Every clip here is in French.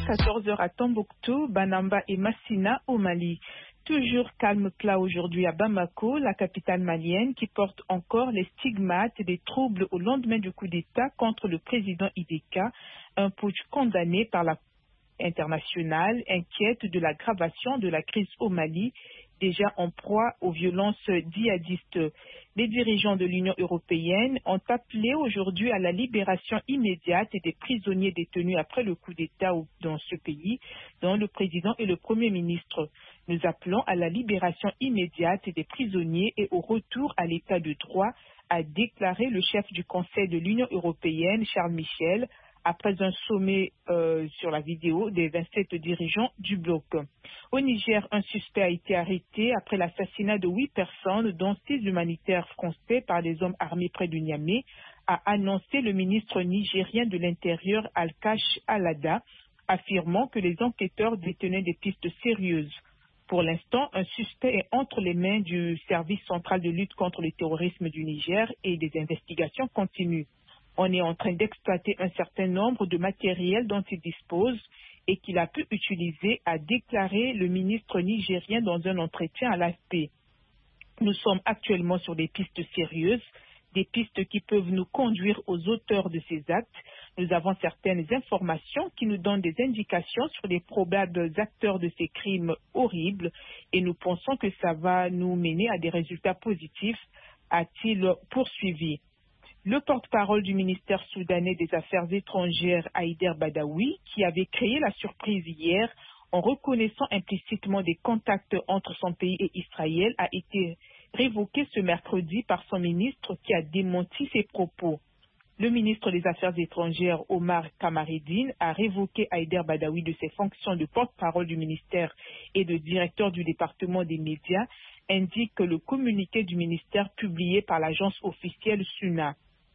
14 heures à Tombouctou, Banamba et Massina au Mali. Toujours calme plat aujourd'hui à Bamako, la capitale malienne, qui porte encore les stigmates des troubles au lendemain du coup d'État contre le président Ideka, un putsch condamné par la internationale, inquiète de l'aggravation de la crise au Mali, déjà en proie aux violences djihadistes. Les dirigeants de l'Union européenne ont appelé aujourd'hui à la libération immédiate des prisonniers détenus après le coup d'État dans ce pays, dont le président et le premier ministre. Nous appelons à la libération immédiate des prisonniers et au retour à l'état de droit, a déclaré le chef du Conseil de l'Union européenne, Charles Michel, après un sommet sur la vidéo des 27 dirigeants du bloc. Au Niger, un suspect a été arrêté après l'assassinat de 8 personnes, dont 6 humanitaires français par des hommes armés près du Niamey, a annoncé le ministre nigérien de l'Intérieur Al-Kash Alada, affirmant que les enquêteurs détenaient des pistes sérieuses. Pour l'instant, un suspect est entre les mains du service central de lutte contre le terrorisme du Niger et des investigations continuent. On est en train d'exploiter un certain nombre de matériels dont il dispose et qu'il a pu utiliser, a déclaré le ministre nigérien dans un entretien à l'AFP. Nous sommes actuellement sur des pistes sérieuses, des pistes qui peuvent nous conduire aux auteurs de ces actes. Nous avons certaines informations qui nous donnent des indications sur les probables acteurs de ces crimes horribles et nous pensons que ça va nous mener à des résultats positifs, a-t-il poursuivi. Le porte-parole du ministère soudanais des Affaires étrangères, Haïder Badawi, qui avait créé la surprise hier en reconnaissant implicitement des contacts entre son pays et Israël, a été révoqué ce mercredi par son ministre qui a démenti ses propos. Le ministre des Affaires étrangères, Omar Kamareddine, a révoqué Haïder Badawi de ses fonctions de porte-parole du ministère et de directeur du département des médias, indique le communiqué du ministère publié par l'agence officielle SUNA.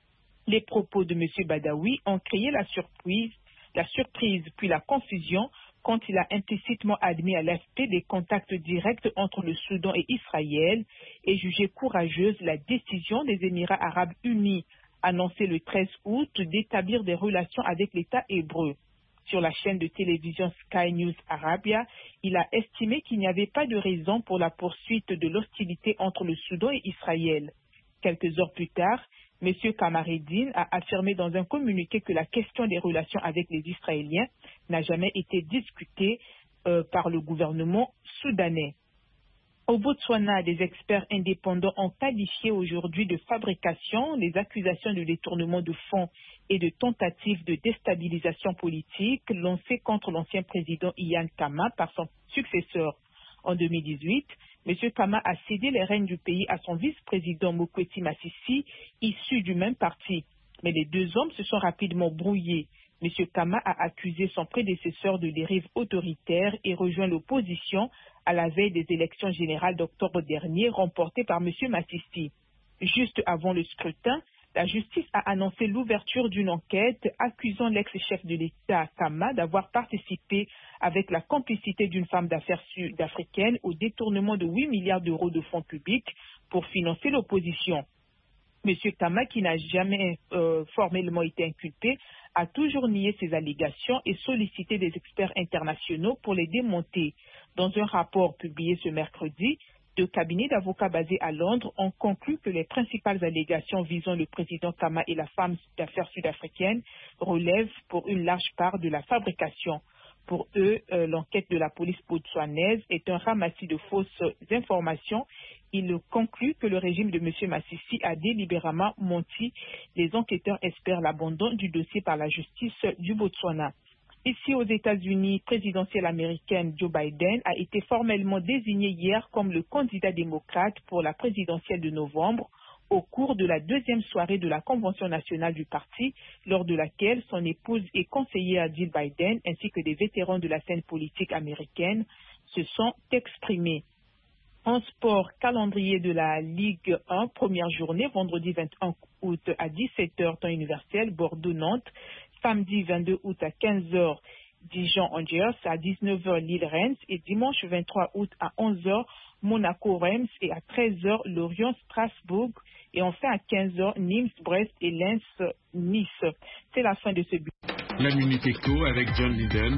Les propos de M. Badawi ont créé la surprise puis la confusion quand il a implicitement admis à l'AFP des contacts directs entre le Soudan et Israël et jugé courageuse la décision des Émirats arabes unis, annoncée le 13 août, d'établir des relations avec l'État hébreu. Sur la chaîne de télévision Sky News Arabia, il a estimé qu'il n'y avait pas de raison pour la poursuite de l'hostilité entre le Soudan et Israël. Quelques heures plus tard, M. Kamareddine a affirmé dans un communiqué que la question des relations avec les Israéliens n'a jamais été discutée par le gouvernement soudanais. Au Botswana, des experts indépendants ont qualifié aujourd'hui de fabrication les accusations de détournement de fonds et de tentatives de déstabilisation politique lancées contre l'ancien président Ian Khama par son successeur. En 2018, M. Khama a cédé les rênes du pays à son vice-président Mokwetsi Masisi, issu du même parti. Mais les deux hommes se sont rapidement brouillés. M. Khama a accusé son prédécesseur de dérive autoritaire et rejoint l'opposition à la veille des élections générales d'octobre dernier remportées par M. Masisi. Juste avant le scrutin, la justice a annoncé l'ouverture d'une enquête accusant l'ex-chef de l'État Khama d'avoir participé avec la complicité d'une femme d'affaires sud-africaine au détournement de 8 milliards d'euros de fonds publics pour financer l'opposition. M. Khama, qui n'a jamais formellement été inculpé, a toujours nié ces allégations et sollicité des experts internationaux pour les démonter. Dans un rapport publié ce mercredi, deux cabinets d'avocats basés à Londres ont conclu que les principales allégations visant le président Khama et la femme d'affaires sud-africaine relèvent pour une large part de la fabrication. Pour eux, l'enquête de la police botswanaise est un ramassis de fausses informations. Ils concluent que le régime de M. Masisi a délibérément menti. Les enquêteurs espèrent l'abandon du dossier par la justice du Botswana. Ici aux États-Unis, présidentielle américaine Joe Biden a été formellement désigné hier comme le candidat démocrate pour la présidentielle de novembre au cours de la deuxième soirée de la Convention nationale du parti, lors de laquelle son épouse et conseillère Jill Biden ainsi que des vétérans de la scène politique américaine se sont exprimés. En sport, calendrier de la Ligue 1, première journée, vendredi 21 août à 17h, temps universel, Bordeaux-Nantes. Samedi 22 août à 15h, Dijon-Angers, à 19h, Lille-Reims et dimanche 23 août à 11h, Monaco-Reims et à 13h, Lorient-Strasbourg et enfin à 15h, Nîmes-Brest et Lens-Nice. C'est la fin de ce but. La Minute Éco avec John Lydon.